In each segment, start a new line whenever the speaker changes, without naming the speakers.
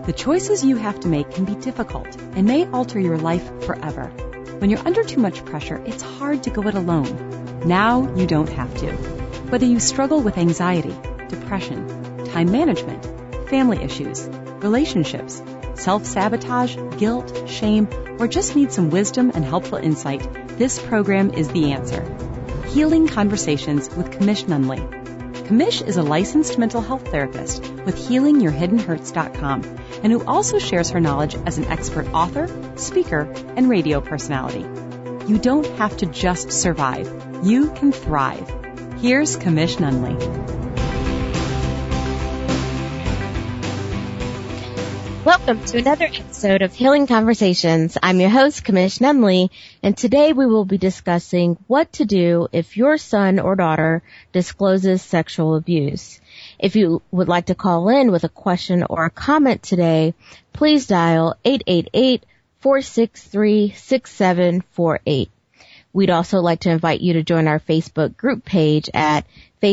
The choices you have to make can be difficult and may alter your life forever. When you're under too much pressure, it's hard to go it alone. Now you don't have to. Whether you struggle with anxiety, depression, time management, family issues, relationships, self-sabotage, guilt, shame, or just need some wisdom and helpful insight, this program is the answer. Healing Conversations with Kamish Nunley. Kamish is a licensed mental health therapist with HealingYourHiddenHurts.com and who also shares her knowledge as an expert author, speaker, and radio personality. You don't have to just survive. You can thrive. Here's Kamish Nunley.
Welcome to another episode of Healing Conversations. I'm your host, Kamish Nunley, and today we will be discussing what to do if your son or daughter discloses sexual abuse. If you would like to call in with a question or a comment today, please dial 888-463-6748. We'd also like to invite you to join our Facebook group page at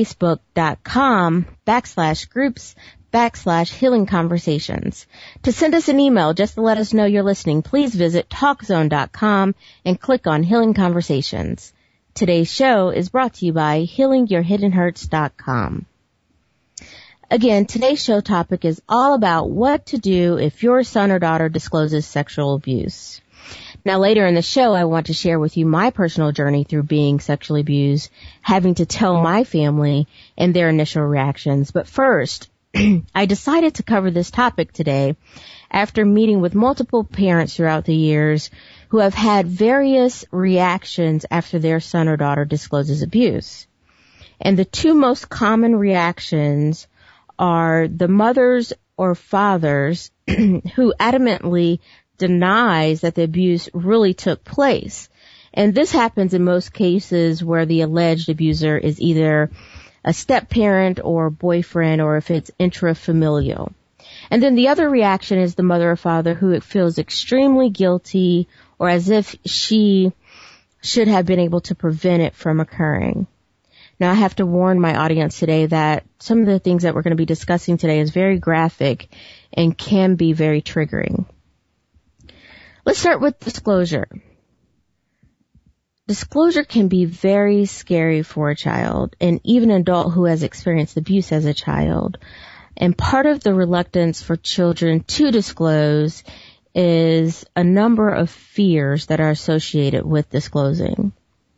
facebook.com/groups/Healing Conversations. To send us an email just to let us know you're listening, please visit TalkZone.com and click on Healing Conversations. Today's show is brought to you by HealingYourHiddenHurts.com. Again, today's show topic is all about what to do if your son or daughter discloses sexual abuse. Now, later in the show, I want to share with you my personal journey through being sexually abused, having to tell my family and their initial reactions. But first, I decided to cover this topic today after meeting with multiple parents throughout the years who have had various reactions after their son or daughter discloses abuse. And the two most common reactions are the mothers or fathers who adamantly denies that the abuse really took place. And this happens in most cases where the alleged abuser is either a step-parent or boyfriend, or if it's intrafamilial. And then the other reaction is the mother or father who feels extremely guilty or as if she should have been able to prevent it from occurring. Now, I have to warn my audience today that some of the things that we're going to be discussing today is very graphic and can be very triggering. Let's start with disclosure. Disclosure can be very scary for a child and even an adult who has experienced abuse as a child. And part of the reluctance for children to disclose is a number of fears that are associated with disclosing.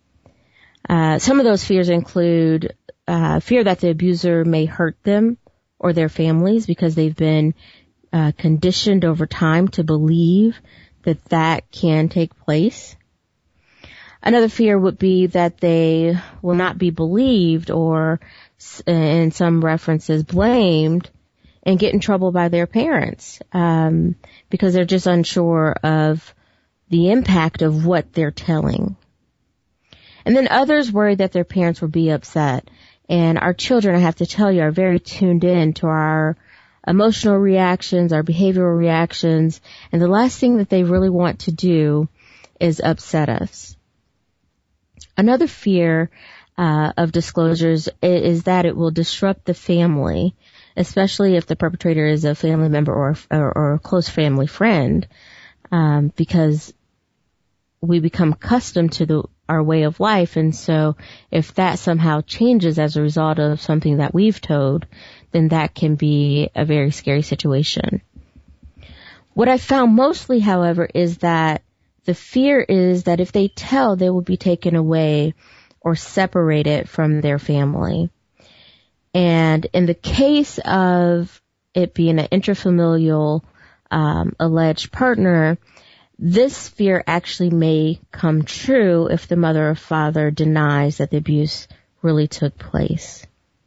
Some of those fears include fear that the abuser may hurt them or their families because they've been conditioned over time to believe that can take place. Another fear would be that they will not be believed or, in some references, blamed and get in trouble by their parents because they're just unsure of the impact of what they're telling. And then others worry that their parents will be upset. And our children, I have to tell you, are very tuned in to our emotional reactions, our behavioral reactions, and the last thing that they really want to do is upset us. Another fear of disclosures is that it will disrupt the family, especially if the perpetrator is a family member or a close family friend, because we become accustomed to our way of life, and so if that somehow changes as a result of something that we've told, then that can be a very scary situation. What I found mostly, however, is that the fear is that if they tell, they will be taken away or separated from their family. And in the case of it being an intrafamilial alleged partner, this fear actually may come true if the mother or father denies that the abuse really took place.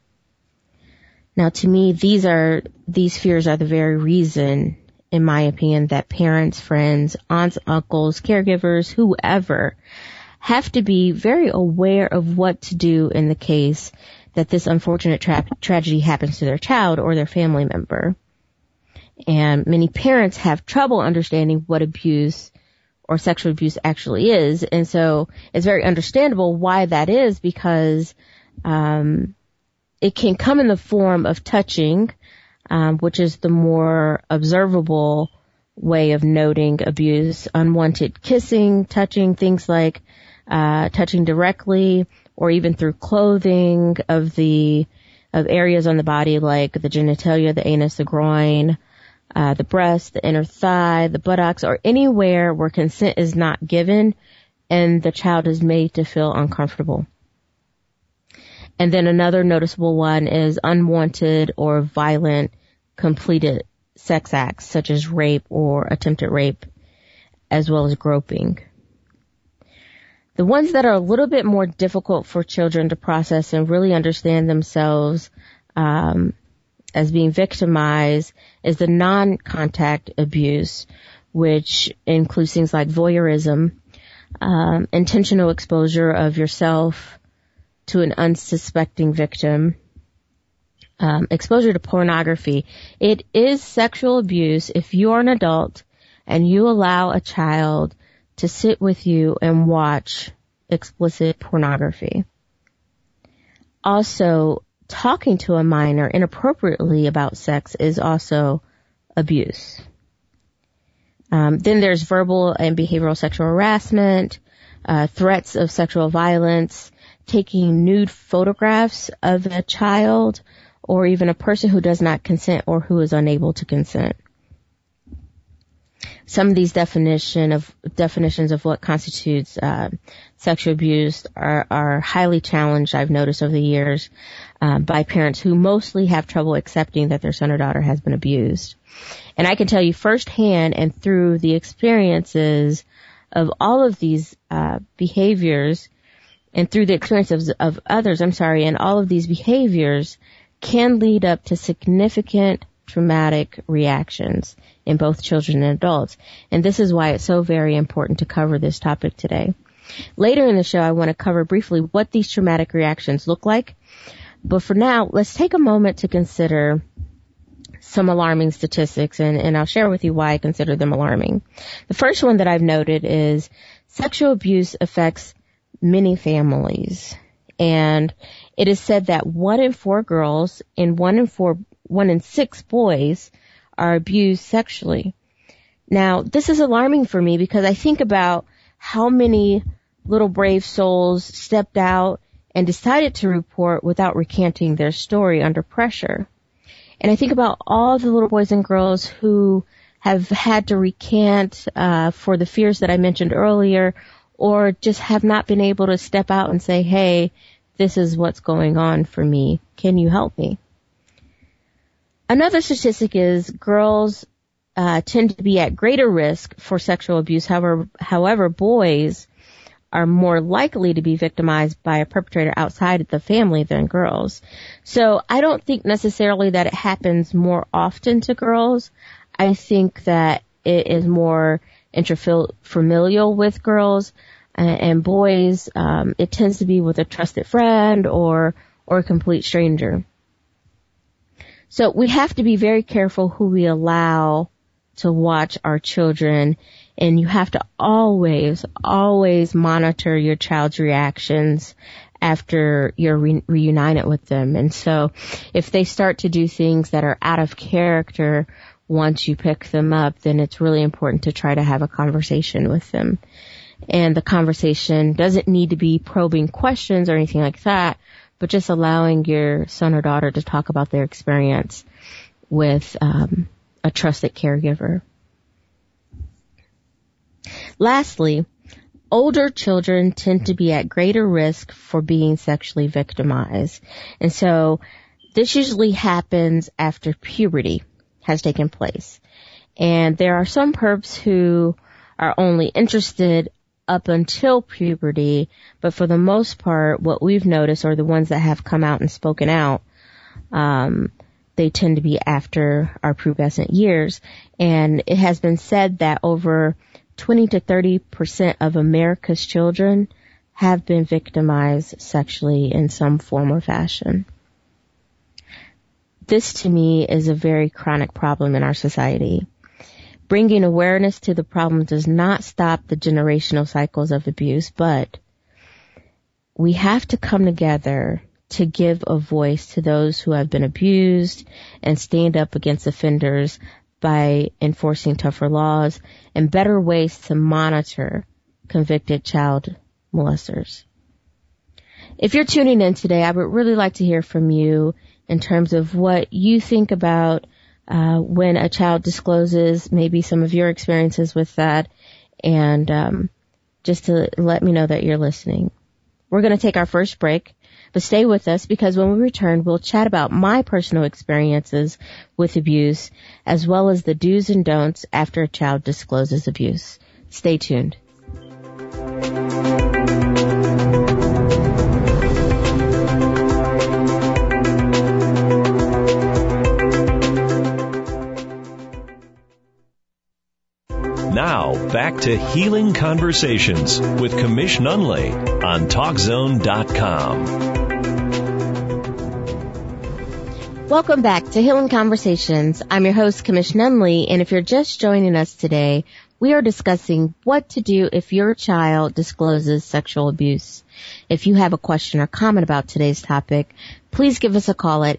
Now, to me, these fears are the very reason, in my opinion, that parents, friends, aunts, uncles, caregivers, whoever, have to be very aware of what to do in the case that this unfortunate tragedy happens to their child or their family member. And many parents have trouble understanding what abuse or sexual abuse actually is. And so it's very understandable why that is, because it can come in the form of touching, which is the more observable way of noting abuse. Unwanted kissing, touching, things like touching directly or even through clothing of areas on the body like the genitalia, the anus, the groin, the breast, the inner thigh, the buttocks, or anywhere where consent is not given and the child is made to feel uncomfortable. And then another noticeable one is unwanted or violent completed sex acts such as rape or attempted rape, as well as groping. The ones that are a little bit more difficult for children to process and really understand themselves as being victimized is the non-contact abuse, which includes things like voyeurism, intentional exposure of yourself to an unsuspecting victim, exposure to pornography. It is sexual abuse if you are an adult and you allow a child to sit with you and watch explicit pornography. Also, talking to a minor inappropriately about sex is also abuse. Then there's verbal and behavioral sexual harassment, threats of sexual violence, taking nude photographs of a child, or even a person who does not consent or who is unable to consent. Some of these definitions of what constitutes sexual abuse are highly challenged, I've noticed over the years, by parents who mostly have trouble accepting that their son or daughter has been abused. And I can tell you firsthand and through the experiences of all of these behaviors and through the experiences of others, and all of these behaviors can lead up to significant traumatic reactions in both children and adults. And this is why it's so very important to cover this topic today. Later in the show, I want to cover briefly what these traumatic reactions look like. But for now, let's take a moment to consider some alarming statistics, and I'll share with you why I consider them alarming. The first one that I've noted is sexual abuse affects many families. And it is said that 1 in 4 girls and 1 in 6 boys are abused sexually. Now, this is alarming for me because I think about how many little brave souls stepped out and decided to report without recanting their story under pressure. And I think about all the little boys and girls who have had to recant for the fears that I mentioned earlier, or just have not been able to step out and say, hey, this is what's going on for me. Can you help me? Another statistic is girls tend to be at greater risk for sexual abuse. However, boys are more likely to be victimized by a perpetrator outside of the family than girls. So I don't think necessarily that it happens more often to girls. I think that it is more intrafamilial with girls and boys. It tends to be with a trusted friend or a complete stranger. So we have to be very careful who we allow to watch our children, and you have to always monitor your child's reactions after you're reunited with them. And so if they start to do things that are out of character once you pick them up, then it's really important to try to have a conversation with them. And the conversation doesn't need to be probing questions or anything like that, but just allowing your son or daughter to talk about their experience with a trusted caregiver. Lastly, older children tend to be at greater risk for being sexually victimized. And so this usually happens after puberty has taken place. And there are some perps who are only interested up until puberty, but for the most part, what we've noticed are the ones that have come out and spoken out, they tend to be after our pubescent years. And it has been said that over 20 to 30% of America's children have been victimized sexually in some form or fashion. This to me is a very chronic problem in our society. Bringing awareness to the problem does not stop the generational cycles of abuse, but we have to come together to give a voice to those who have been abused and stand up against offenders by enforcing tougher laws and better ways to monitor convicted child molesters. If you're tuning in today, I would really like to hear from you in terms of what you think about when a child discloses, maybe some of your experiences with that, and just to let me know that you're listening. We're going to take our first break, but stay with us because when we return, we'll chat about my personal experiences with abuse, as well as the do's and don'ts after a child discloses abuse. Stay tuned.
Now, back to Healing Conversations with Commish Nunley on TalkZone.com.
Welcome back to Healing Conversations. I'm your host, Commish Nunley, and if you're just joining us today, we are discussing what to do if your child discloses sexual abuse. If you have a question or comment about today's topic, please give us a call at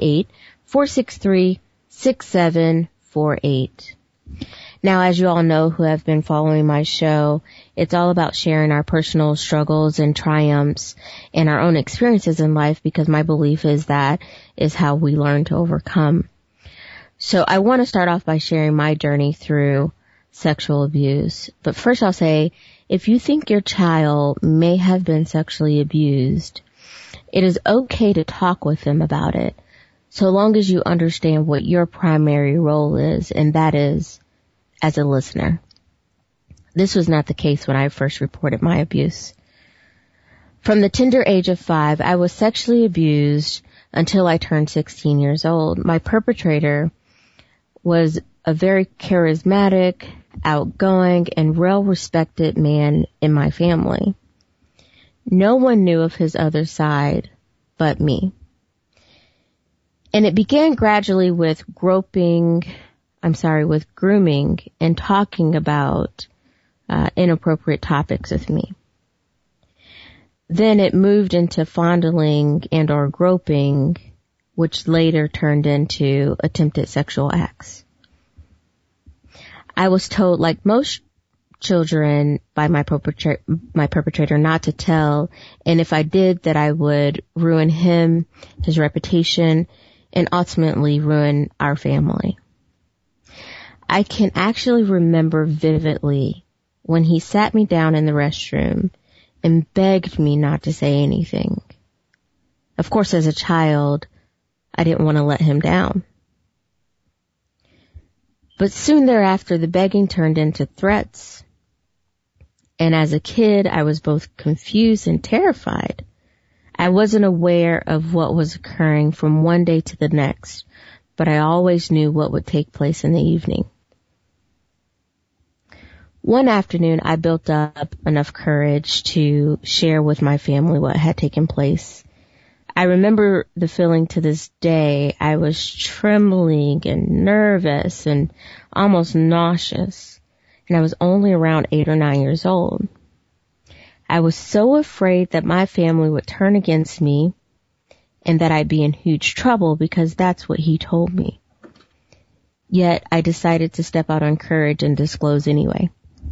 888-463-6748. Now, as you all know who have been following my show, it's all about sharing our personal struggles and triumphs and our own experiences in life, because my belief is that is how we learn to overcome. So I want to start off by sharing my journey through sexual abuse. But first I'll say, if you think your child may have been sexually abused, it is okay to talk with them about it, so long as you understand what your primary role is, and that is as a listener. This was not the case when I first reported my abuse. From the tender age of 5, I was sexually abused until I turned 16 years old. My perpetrator was a very charismatic, outgoing, and well-respected man in my family. No one knew of his other side but me. And it began gradually with grooming and talking about inappropriate topics with me. Then it moved into fondling and or groping, which later turned into attempted sexual acts. I was told, like most children, by my perpetrator not to tell, and if I did, that I would ruin him, his reputation, and ultimately ruin our family. I can actually remember vividly when he sat me down in the restroom and begged me not to say anything. Of course, as a child, I didn't want to let him down. But soon thereafter, the begging turned into threats. And as a kid, I was both confused and terrified. I wasn't aware of what was occurring from one day to the next, but I always knew what would take place in the evening. One afternoon, I built up enough courage to share with my family what had taken place. I remember the feeling to this day. I was trembling and nervous and almost nauseous, and I was only around 8 or 9 years old. I was so afraid that my family would turn against me and that I'd be in huge trouble, because that's what he told me. Yet I decided to step out on courage and disclose anyway.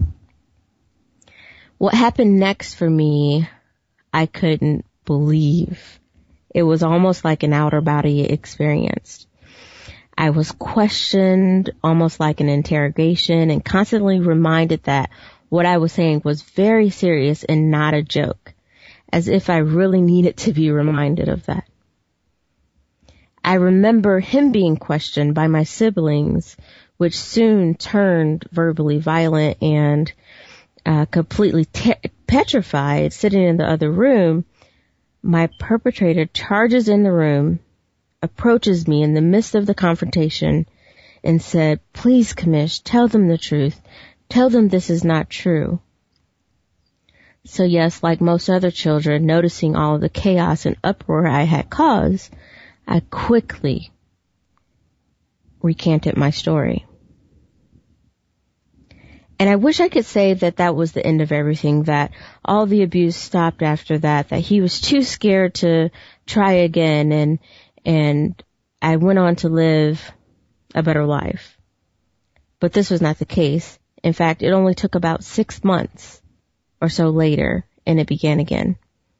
What happened next for me, I couldn't believe. It was almost like an outer body experience. I was questioned, almost like an interrogation, and constantly reminded that what I was saying was very serious and not a joke, as if I really needed to be reminded of that. I remember him being questioned by my siblings, which soon turned verbally violent and completely petrified. Sitting in the other room, my perpetrator charges in the room, approaches me in the midst of the confrontation, and said, "Please, Commish, tell them the truth. Tell them this is not true." So yes, like most other children, noticing all of the chaos and uproar I had caused, I quickly recanted my story. And I wish I could say that that was the end of everything, that all the abuse stopped after that he was too scared to try again, and I went on to live a better life. But this was not the case. In fact, it only took about 6 months or so later, and it began again.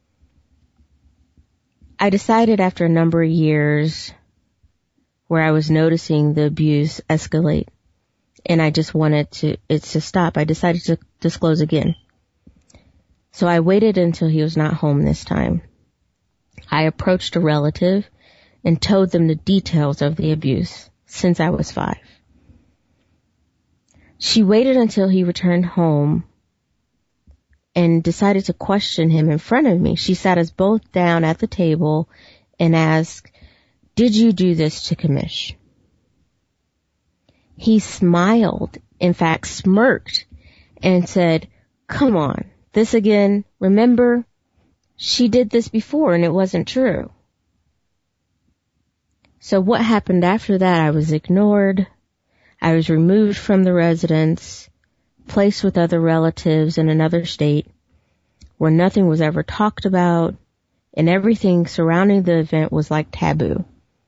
I decided after a number of years where I was noticing the abuse escalate, and I just wanted it to stop, I decided to disclose again. So I waited until he was not home this time. I approached a relative and told them the details of the abuse since I was 5. She waited until he returned home and decided to question him in front of me. She sat us both down at the table and asked, "Did you do this to Commish?" He smiled, in fact smirked, and said, "Come on, this again? Remember, she did this before and it wasn't true." So what happened after that? I was ignored. I was removed from the residence, placed with other relatives in another state where nothing was ever talked about, and everything surrounding the event was like taboo.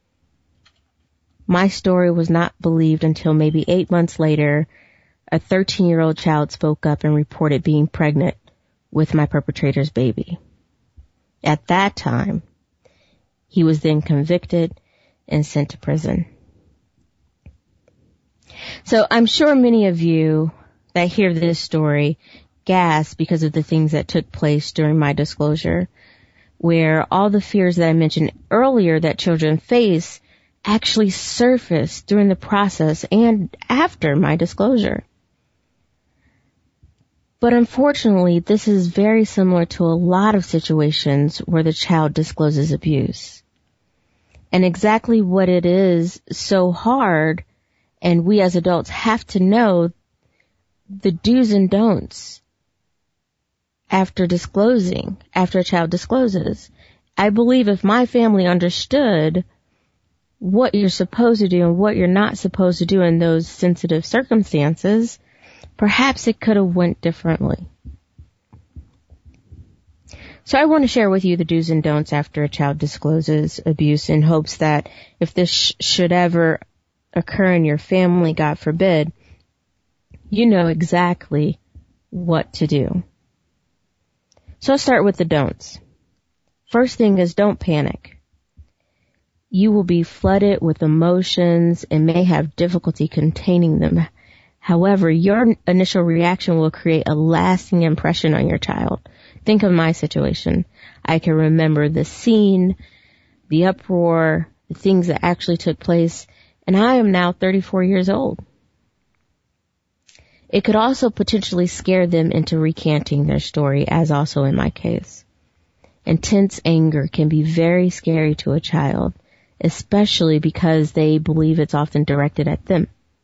My story was not believed until maybe 8 months later. A 13-year-old child spoke up and reported being pregnant with my perpetrator's baby. At that time, he was then convicted and sent to prison. So I'm sure many of you that hear this story gasp because of the things that took place during my disclosure, where all the fears that I mentioned earlier that children face actually surfaced during the process and after my disclosure. But unfortunately, this is very similar to a lot of situations where the child discloses abuse. And exactly what it is so hard, and we as adults have to know the do's and don'ts after a child discloses. I believe if my family understood what you're supposed to do and what you're not supposed to do in those sensitive circumstances, perhaps it could have went differently. So I want to share with you the do's and don'ts after a child discloses abuse, in hopes that if this should ever occur in your family, God forbid, you know exactly what to do. So I'll start with the don'ts. First thing is, don't panic. You will be flooded with emotions and may have difficulty containing them. However, your initial reaction will create a lasting impression on your child. Think of my situation. I can remember the scene, the uproar, the things that actually took place, and I am now 34 years old. It could also potentially scare them into recanting their story, as also in my case. Intense anger can be very scary to a child, especially because they believe it's often directed at them.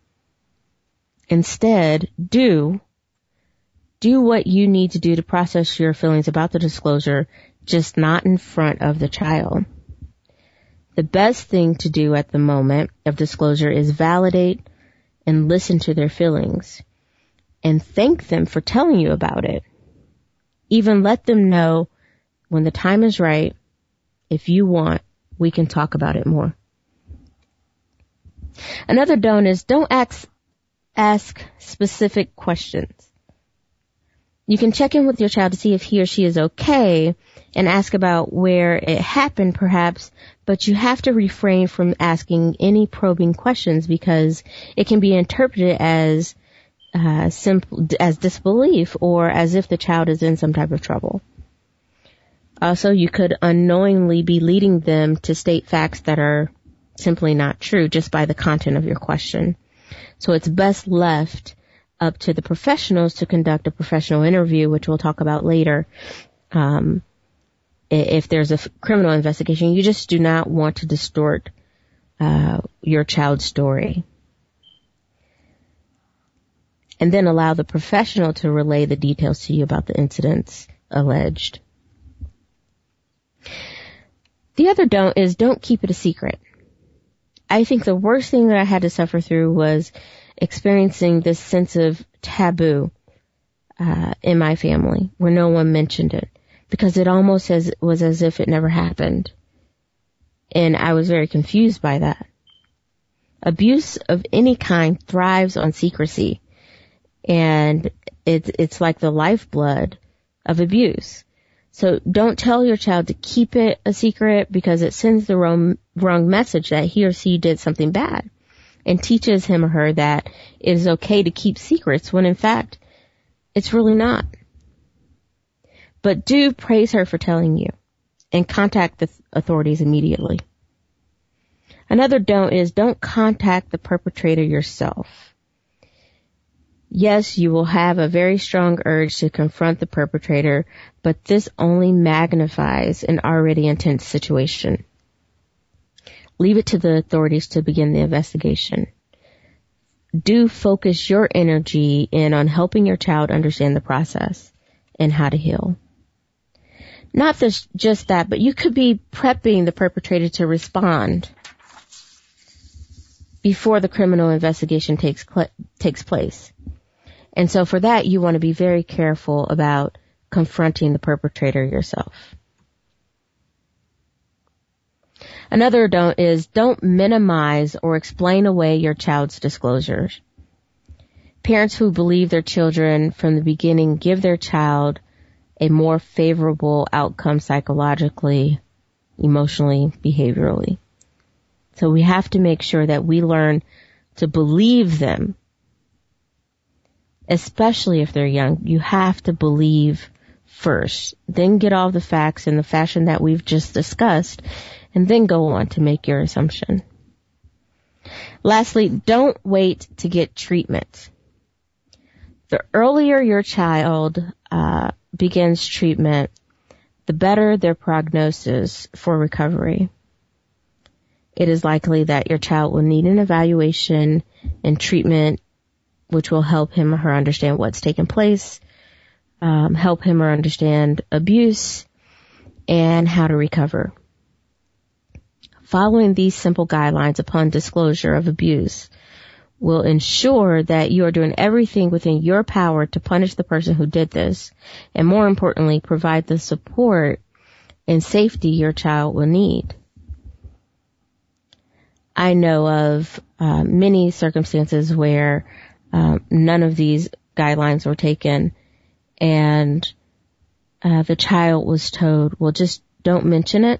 Instead, do what you need to do to process your feelings about the disclosure, just not in front of the child. The best thing to do at the moment of disclosure is validate and listen to their feelings and thank them for telling you about it. Even let them know when the time is right, if you want, we can talk about it more. Another don't is don't ask specific questions. You can check in with your child to see if he or she is okay and ask about where it happened perhaps, but you have to refrain from asking any probing questions because it can be interpreted as simple as disbelief or as if the child is in some type of trouble. Also, you could unknowingly be leading them to state facts that are simply not true just by the content of your question. So it's best left up to the professionals to conduct a professional interview, which we'll talk about later. If there's a criminal investigation, you just do not want to distort your child's story. And then allow the professional to relay the details to you about the incidents alleged. The other don't is don't keep it a secret. I think the worst thing that I had to suffer through was experiencing this sense of taboo in my family, where no one mentioned it, because it almost was as if it never happened. And I was very confused by that. Abuse of any kind thrives on secrecy, and it's like the lifeblood of abuse. So don't tell your child to keep it a secret, because it sends the wrong message that he or she did something bad, and teaches him or her that it is okay to keep secrets when in fact it's really not. But do praise her for telling you, and contact the authorities immediately. Another don't is don't contact the perpetrator yourself. Yes, you will have a very strong urge to confront the perpetrator, but this only magnifies an already intense situation. Leave it to the authorities to begin the investigation. Do focus your energy in on helping your child understand the process and how to heal. Not just that, but you could be prepping the perpetrator to respond before the criminal investigation takes place. And so for that, you want to be very careful about confronting the perpetrator yourself. Another don't is don't minimize or explain away your child's disclosures. Parents who believe their children from the beginning give their child a more favorable outcome psychologically, emotionally, behaviorally. So we have to make sure that we learn to believe them, especially if they're young. You have to believe first, then get all the facts in the fashion that we've just discussed, and then go on to make your assumption. Lastly, don't wait to get treatment. The earlier your child begins treatment, the better their prognosis for recovery. It is likely that your child will need an evaluation and treatment which will help him or her understand what's taken place, help him or understand abuse, and how to recover. Following these simple guidelines upon disclosure of abuse will ensure that you are doing everything within your power to punish the person who did this, and more importantly, provide the support and safety your child will need. I know of many circumstances where none of these guidelines were taken, and the child was told, well, just don't mention it,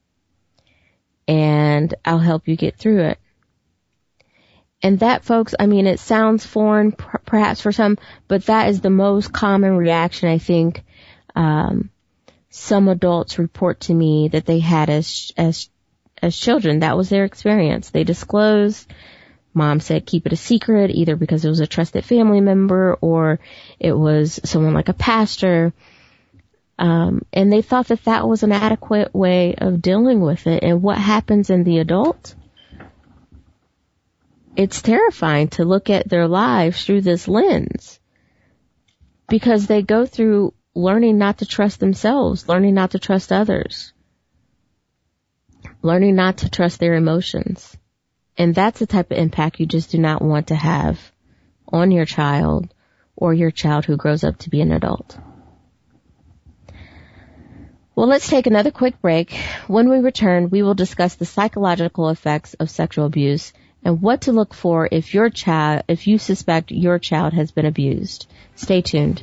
and I'll help you get through it. And that, folks, I mean, it sounds foreign perhaps for some, but that is the most common reaction I think some adults report to me that they had as children. That was their experience. They disclosed. Mom said keep it a secret, either because it was a trusted family member or it was someone like a pastor. And they thought that that was an adequate way of dealing with it. And what happens in the adult? It's terrifying to look at their lives through this lens, because they go through learning not to trust themselves, learning not to trust others, learning not to trust their emotions. And that's the type of impact you just do not want to have on your child or your child who grows up to be an adult. Well, let's take another quick break. When we return, we will discuss the psychological effects of sexual abuse and what to look for if you suspect your child has been abused. Stay tuned.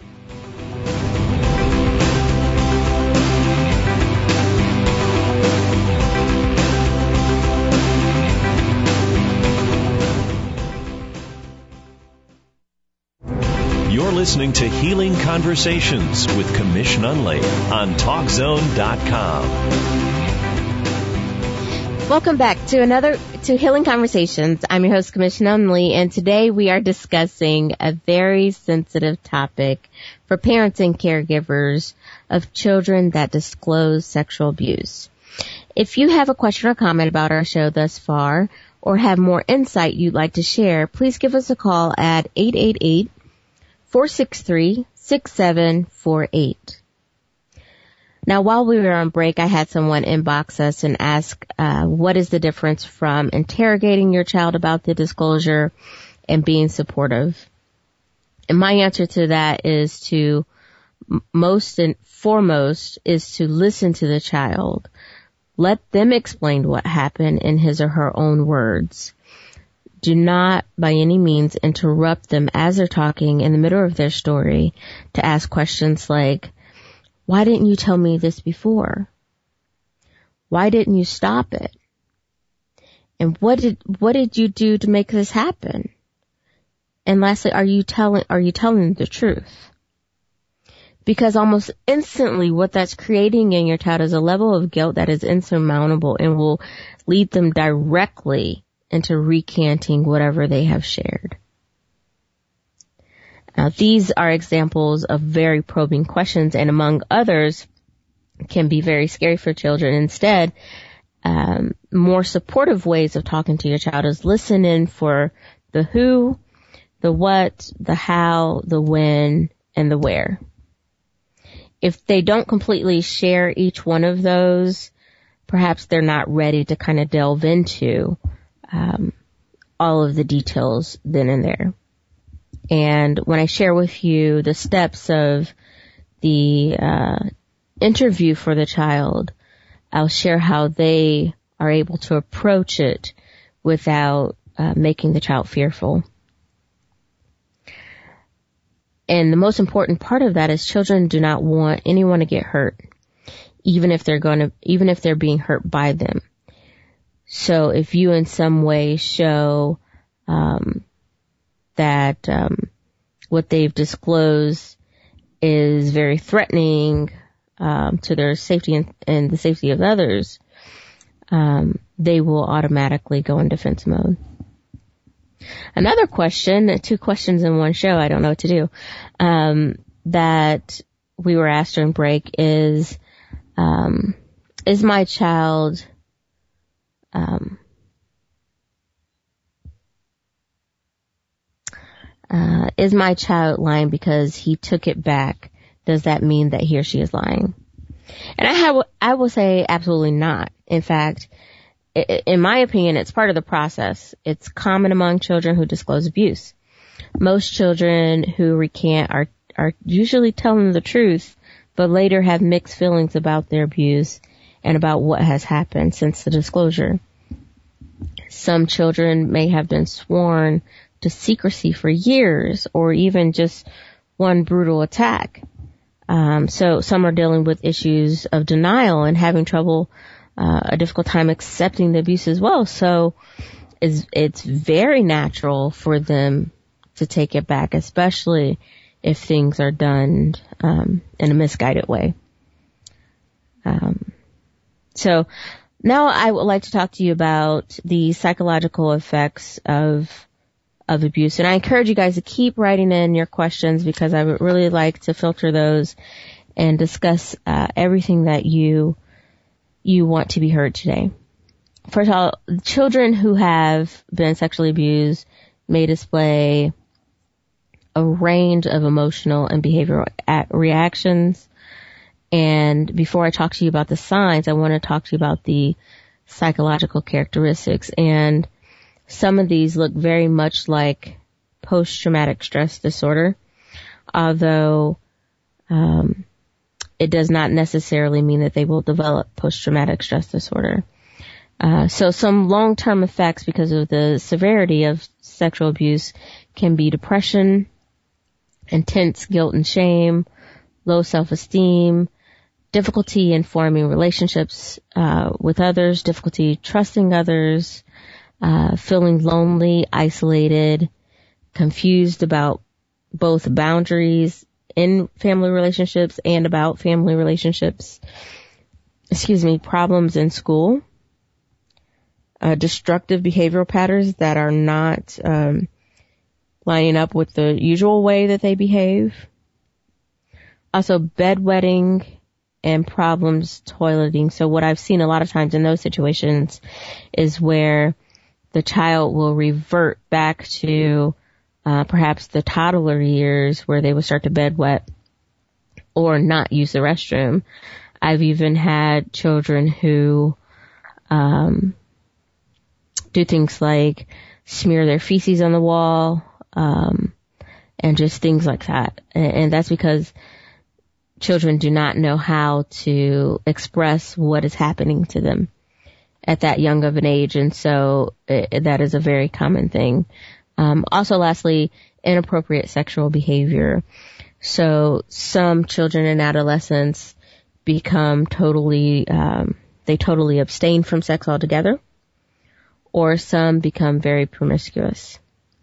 You're listening to Healing Conversations with Commish Nunley on TalkZone.com.
Welcome back to Healing Conversations. I'm your host, Commish Nunley, and today we are discussing a very sensitive topic for parents and caregivers of children that disclose sexual abuse. If you have a question or comment about our show thus far, or have more insight you'd like to share, please give us a call at 888-463-6748. Now, while we were on break, I had someone inbox us and ask, what is the difference from interrogating your child about the disclosure and being supportive? And my answer to that is to, most and foremost, is to listen to the child. Let them explain what happened in his or her own words. Do not by any means interrupt them as they're talking in the middle of their story to ask questions like, why didn't you tell me this before? Why didn't you stop it? And what did you do to make this happen? And lastly, are you telling the truth? Because almost instantly what that's creating in your child is a level of guilt that is insurmountable and will lead them directly into recanting whatever they have shared. Now, these are examples of very probing questions, and among others, can be very scary for children. Instead, more supportive ways of talking to your child is listen in for the who, the what, the how, the when, and the where. If they don't completely share each one of those, perhaps they're not ready to kind of delve into all of the details then and there. And when I share with you the steps of the interview for the child, I'll share how they are able to approach it without making the child fearful. And the most important part of that is children do not want anyone to get hurt, even if they're being hurt by them. So if you in some way show that what they've disclosed is very threatening to their safety and the safety of others, they will automatically go in defense mode. Another question, 2 questions in one show, I don't know what to do, that we were asked during break is my child lying because he took it back? Does that mean that he or she is lying? And I will say absolutely not. In fact, in my opinion, it's part of the process. It's common among children who disclose abuse. Most children who recant are usually telling the truth, but later have mixed feelings about their abuse and about what has happened since the disclosure. Some children may have been sworn to secrecy for years or even just one brutal attack. So some are dealing with issues of denial and having trouble, a difficult time accepting the abuse as well. So it's very natural for them to take it back, especially if things are done in a misguided way. So now I would like to talk to you about the psychological effects of abuse. And I encourage you guys to keep writing in your questions because I would really like to filter those and discuss everything that you want to be heard today. First of all, children who have been sexually abused may display a range of emotional and behavioral reactions. And before I talk to you about the signs, I want to talk to you about the psychological characteristics. And some of these look very much like post-traumatic stress disorder, although it does not necessarily mean that they will develop post-traumatic stress disorder. So some long-term effects because of the severity of sexual abuse can be depression, intense guilt and shame, low self-esteem, difficulty in forming relationships with others, difficulty trusting others, feeling lonely, isolated, confused about both boundaries in family relationships and about family relationships, problems in school, destructive behavioral patterns that are not lining up with the usual way that they behave. Also bedwetting and problems toileting. So what I've seen a lot of times in those situations is where the child will revert back to perhaps the toddler years where they would start to bedwet or not use the restroom. I've even had children who do things like smear their feces on the wall, and just things like that. And that's because children do not know how to express what is happening to them at that young of an age. And so that is a very common thing. Also, lastly, inappropriate sexual behavior. So some children and adolescents become totally abstain from sex altogether, or some become very promiscuous.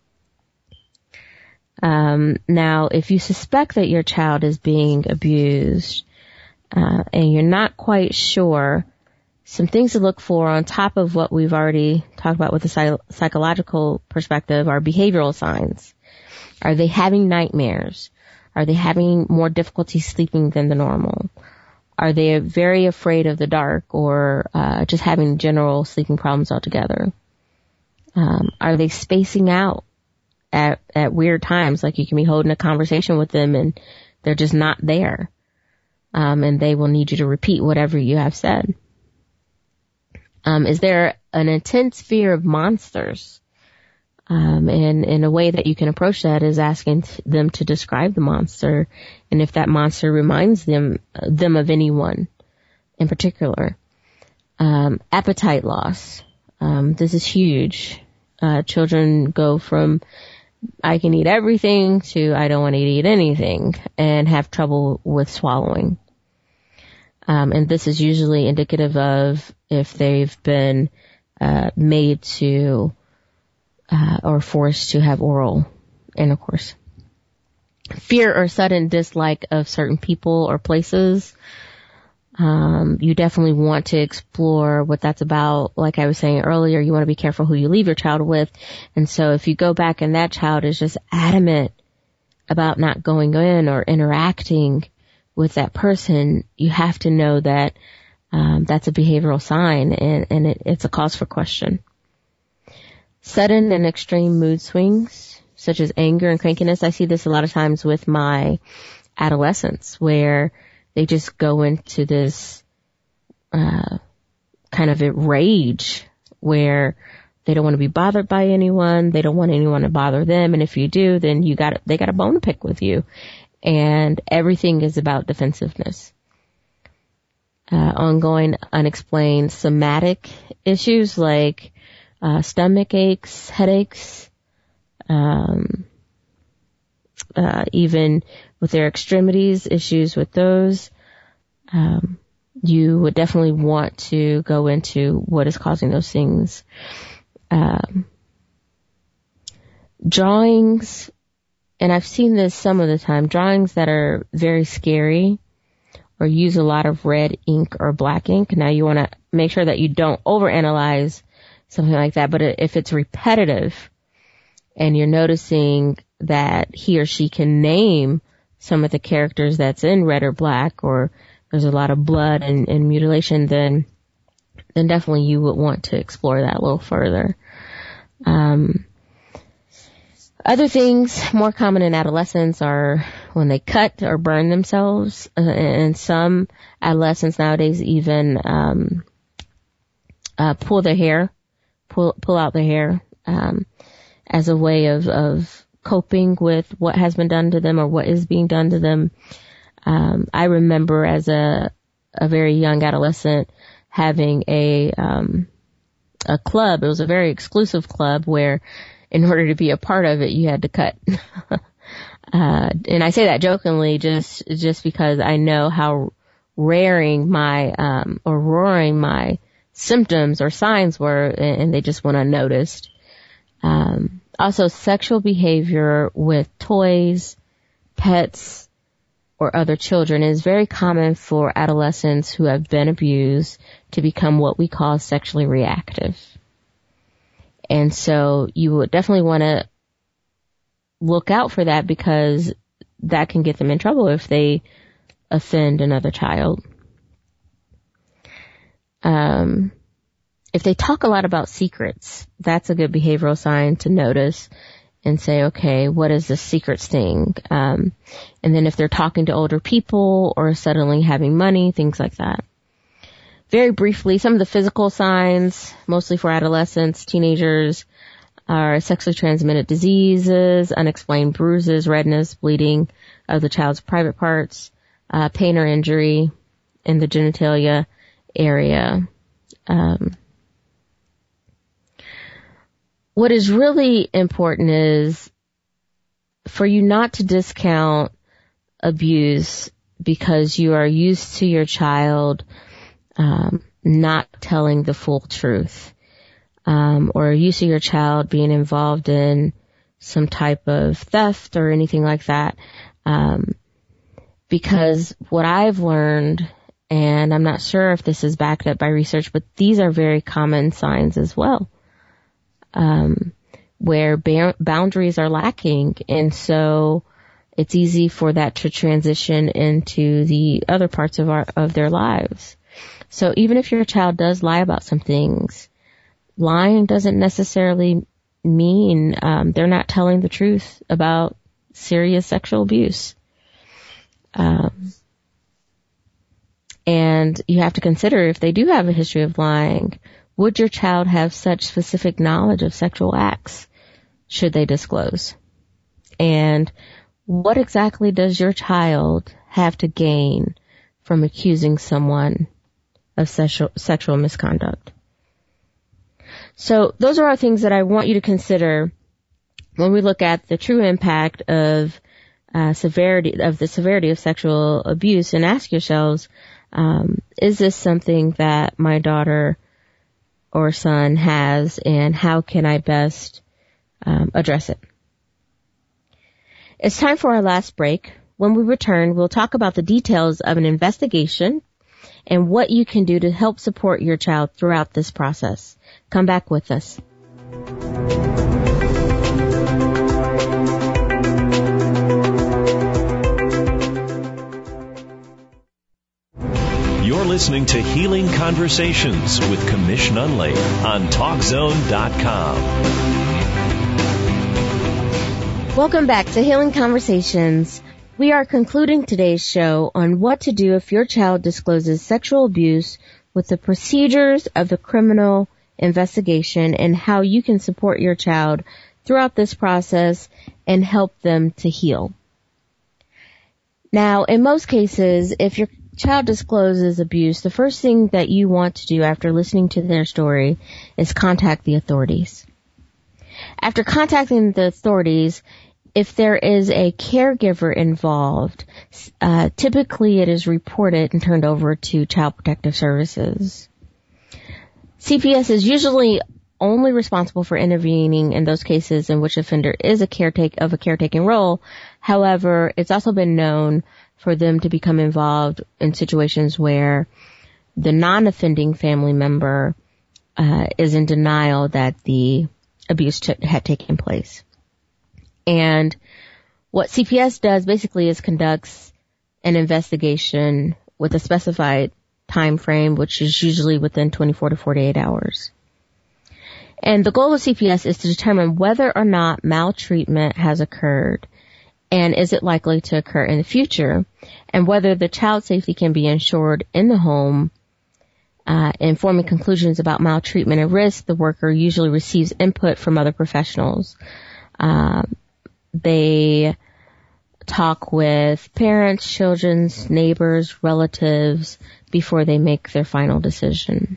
Now, if you suspect that your child is being abused, and you're not quite sure, some things to look for on top of what we've already talked about with the psychological perspective are behavioral signs. Are they having nightmares? Are they having more difficulty sleeping than the normal? Are they very afraid of the dark, or just having general sleeping problems altogether? Are they spacing out at weird times? Like you can be holding a conversation with them and they're just not there. And they will need you to repeat whatever you have said. Is there an intense fear of monsters? And a way that you can approach that is asking them to describe the monster, and if that monster reminds them of anyone in particular. Appetite loss. This is huge. Children go from I can eat everything to I don't want to eat anything, and have trouble with swallowing. And this is usually indicative of if they've been made to or forced to have oral intercourse. Fear or sudden dislike of certain people or places. You definitely want to explore what that's about. Like I was saying earlier, you want to be careful who you leave your child with. And so if you go back and that child is just adamant about not going in or interacting with that person, you have to know that that's a behavioral sign, and it's a cause for question. Sudden and extreme mood swings, such as anger and crankiness. I see this a lot of times with my adolescents, where they just go into this kind of a rage where they don't want to be bothered by anyone. They don't want anyone to bother them. And if you do, then they got a bone to pick with you. And everything is about defensiveness. Ongoing unexplained somatic issues like stomach aches, headaches, even with their extremities, issues with those. You would definitely want to go into what is causing those things. Drawings, and I've seen this some of the time, drawings that are very scary or use a lot of red ink or black ink. Now you want to make sure that you don't overanalyze something like that, but if it's repetitive and you're noticing that he or she can name some of the characters that's in red or black, or there's a lot of blood and mutilation, then definitely you would want to explore that a little further. Other things more common in adolescents are when they cut or burn themselves, and some adolescents nowadays even pull their hair, pull out their hair as a way of coping with what has been done to them or what is being done to them. I remember as a very young adolescent having a club. It was a very exclusive club where in order to be a part of it, you had to cut. And I say that jokingly just because I know how roaring my symptoms or signs were, and they just went unnoticed. Also, sexual behavior with toys, pets, or other children is very common for adolescents who have been abused to become what we call sexually reactive. And so you would definitely want to look out for that, because that can get them in trouble if they offend another child. If they talk a lot about secrets, that's a good behavioral sign to notice and say, okay, what is this secrets thing? And then if they're talking to older people or suddenly having money, things like that. Very briefly, some of the physical signs, mostly for adolescents, teenagers, are sexually transmitted diseases, unexplained bruises, redness, bleeding of the child's private parts, pain or injury in the genitalia area. What is really important is for you not to discount abuse because you are used to your child not telling the full truth, or used to your child being involved in some type of theft or anything like that. Because what I've learned, and I'm not sure if this is backed up by research, but these are very common signs as well, where boundaries are lacking. And so it's easy for that to transition into the other parts of their lives. So even if your child does lie about some things, lying doesn't necessarily mean they're not telling the truth about serious sexual abuse. And you have to consider, if they do have a history of lying, would your child have such specific knowledge of sexual acts should they disclose? And what exactly does your child have to gain from accusing someone of sexual misconduct? So those are all things that I want you to consider when we look at the true impact of the severity of sexual abuse, and ask yourselves, is this something that my daughter or son has, and how can I best address it? It's time for our last break. When we return, we'll talk about the details of an investigation and what you can do to help support your child throughout this process. Come back with us.
You're listening to Healing Conversations with Commish Nunley on TalkZone.com.
Welcome back to Healing Conversations. We are concluding today's show on what to do if your child discloses sexual abuse, with the procedures of the criminal investigation, and how you can support your child throughout this process and help them to heal. Now, in most cases, if your child discloses abuse, the first thing that you want to do after listening to their story is contact the authorities. After contacting the authorities, if there is a caregiver involved, typically it is reported and turned over to Child Protective Services. CPS is usually only responsible for intervening in those cases in which offender is a caretaking role. However, it's also been known for them to become involved in situations where the non-offending family member is in denial that the abuse had taken place. And what CPS does basically is conducts an investigation with a specified time frame, which is usually within 24 to 48 hours. And the goal of CPS is to determine whether or not maltreatment has occurred, and is it likely to occur in the future, and whether the child's safety can be ensured in the home. In forming conclusions about maltreatment and risk, the worker usually receives input from other professionals. They talk with parents, children, neighbors, relatives before they make their final decision.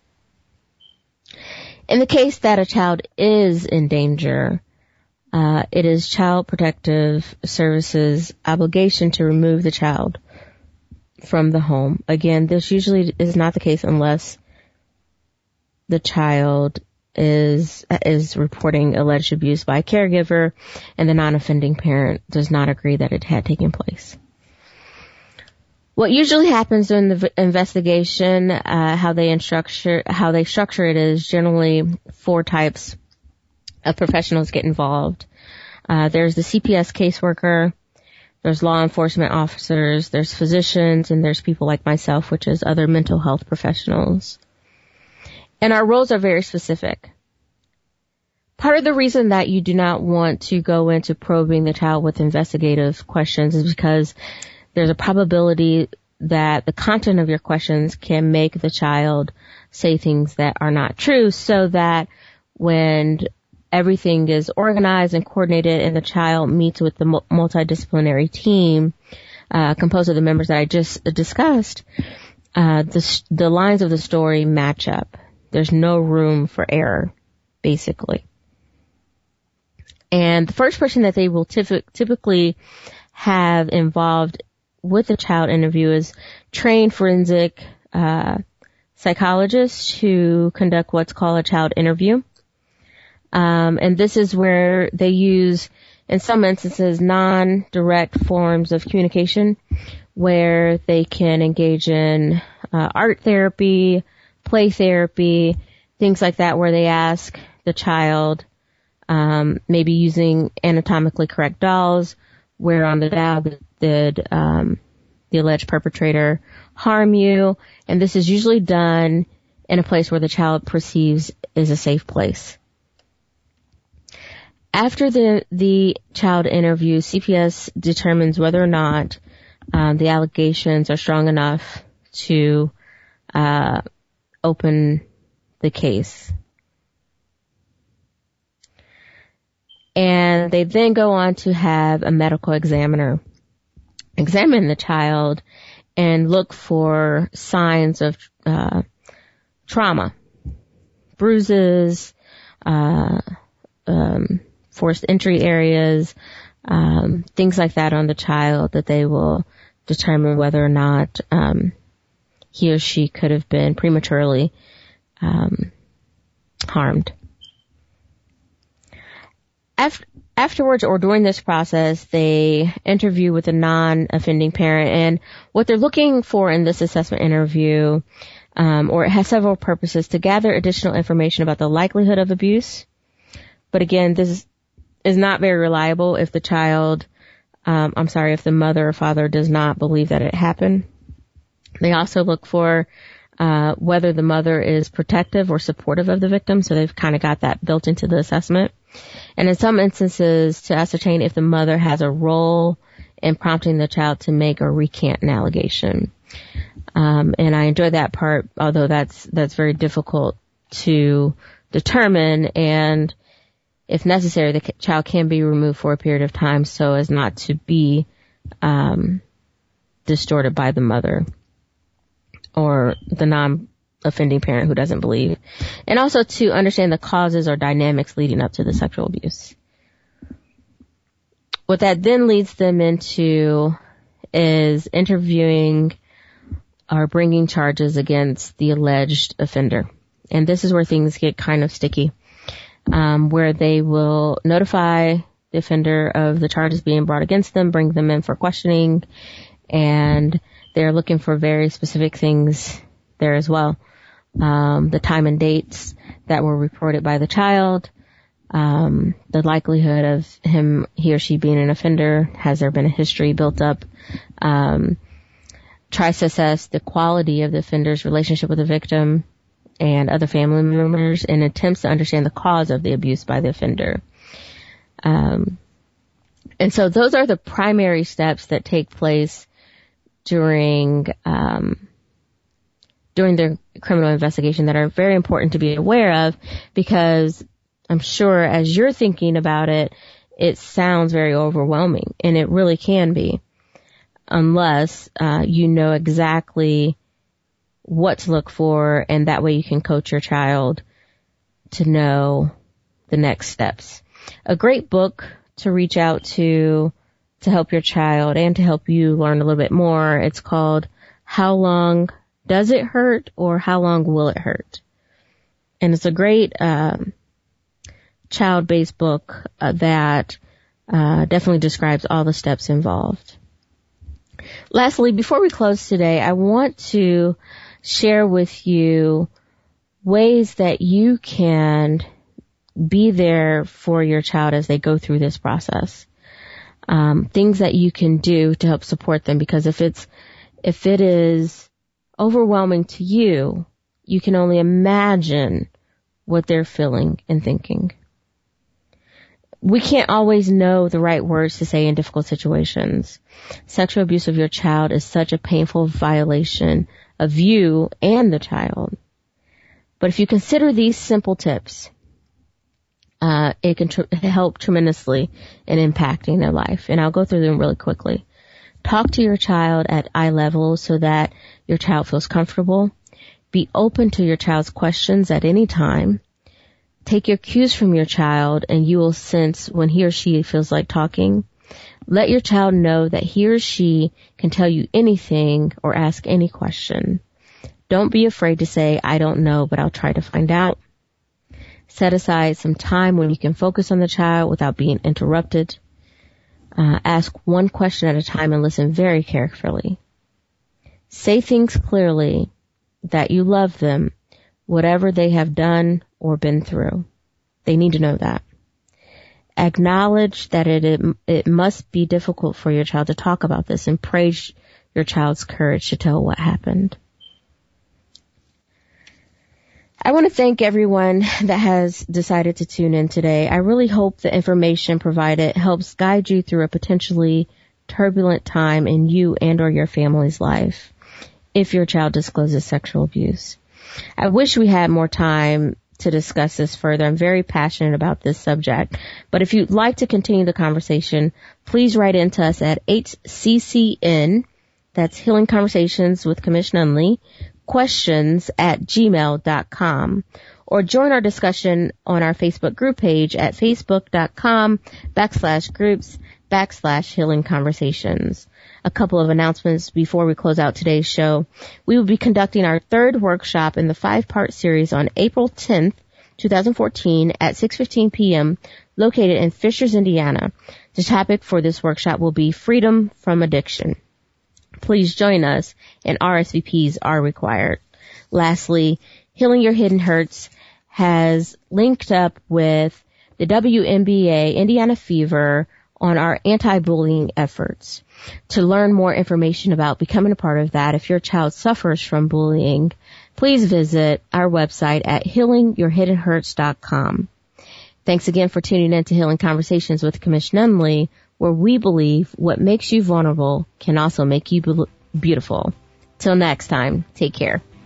In the case that a child is in danger, it is Child Protective Services' obligation to remove the child from the home. Again, this usually is not the case unless the child is reporting alleged abuse by a caregiver and the non-offending parent does not agree that it had taken place. What usually happens during the investigation, how they structure it, is generally 4 types of professionals get involved. There's the CPS caseworker, there's law enforcement officers, there's physicians, and there's people like myself, which is other mental health professionals. And our roles are very specific. Part of the reason that you do not want to go into probing the child with investigative questions is because there's a probability that the content of your questions can make the child say things that are not true, so that when everything is organized and coordinated, and the child meets with the multidisciplinary team composed of the members that I just discussed, the lines of the story match up. There's no room for error, basically. And the first person that they will typically have involved with the child interview is trained forensic psychologists who conduct what's called a child interview. And this is where they use, in some instances, non-direct forms of communication where they can engage in art therapy, play therapy, things like that, where they ask the child, maybe using anatomically correct dolls, where on the doll did the alleged perpetrator harm you, and this is usually done in a place where the child perceives is a safe place. After the child interview, CPS determines whether or not the allegations are strong enough to open the case. And they then go on to have a medical examiner examine the child and look for signs of trauma, bruises, forced entry areas, things like that on the child, that they will determine whether or not he or she could have been prematurely harmed. Afterwards, or during this process, they interview with a non-offending parent, and what they're looking for in this assessment interview, or it has several purposes: to gather additional information about the likelihood of abuse. But again, this is not very reliable if the child, if the mother or father does not believe that it happened. They also look for whether the mother is protective or supportive of the victim, so they've kind of got that built into the assessment. And in some instances, to ascertain if the mother has a role in prompting the child to make or recant an allegation. And I enjoy that part, although that's very difficult to determine, and if necessary, the child can be removed for a period of time so as not to be distorted by the mother or the non-offending parent who doesn't believe. And also to understand the causes or dynamics leading up to the sexual abuse. What that then leads them into is interviewing or bringing charges against the alleged offender. And this is where things get kind of sticky, where they will notify the offender of the charges being brought against them, bring them in for questioning, and they're looking for very specific things there as well. The time and dates that were reported by the child, the likelihood of he or she being an offender. Has there been a history built up? Tries to assess the quality of the offender's relationship with the victim and other family members, and attempts to understand the cause of the abuse by the offender. And so those are the primary steps that take place during the criminal investigation that are very important to be aware of, because I'm sure as you're thinking about it, it sounds very overwhelming, and it really can be, unless you know exactly what to look for, and that way you can coach your child to know the next steps. A great book to reach out to help your child and to help you learn a little bit more, it's called How Long Does It Hurt, or How Long Will It Hurt? And it's a great child-based book that definitely describes all the steps involved. Lastly, before we close today, I want to share with you ways that you can be there for your child as they go through this process. Things that you can do to help support them, because if it is overwhelming to you, you can only imagine what they're feeling and thinking. We can't always know the right words to say in difficult situations. Sexual abuse of your child is such a painful violation of you and the child. But if you consider these simple tips, it can help tremendously in impacting their life. And I'll go through them really quickly. Talk to your child at eye level so that your child feels comfortable. Be open to your child's questions at any time. Take your cues from your child and you will sense when he or she feels like talking. Let your child know that he or she can tell you anything or ask any question. Don't be afraid to say, I don't know, but I'll try to find out. Set aside some time when you can focus on the child without being interrupted. Ask one question at a time and listen very carefully. Say things clearly that you love them, whatever they have done or been through. They need to know that. Acknowledge that it must be difficult for your child to talk about this and praise your child's courage to tell what happened. I want to thank everyone that has decided to tune in today. I really hope the information provided helps guide you through a potentially turbulent time in you and or your family's life if your child discloses sexual abuse. I wish we had more time to discuss this further. I'm very passionate about this subject. But if you'd like to continue the conversation, please write into us at HCCN, that's Healing Conversations with Commish Nunley, questions@gmail.com, or join our discussion on our Facebook group page at facebook.com/groups/Healing Conversations. A couple of announcements before we close out today's show. We will be conducting our third workshop in the 5-part series on April 10th, 2014 at 6:15 p.m. located in Fishers, Indiana. The topic for this workshop will be Freedom from Addiction. Please join us, and RSVPs are required. Lastly, Healing Your Hidden Hurts has linked up with the WNBA Indiana Fever on our anti-bullying efforts. To learn more information about becoming a part of that, if your child suffers from bullying, please visit our website at healingyourhiddenhurts.com. Thanks again for tuning in to Healing Conversations with Commish Nunley, where we believe what makes you vulnerable can also make you beautiful. Till next time, take care.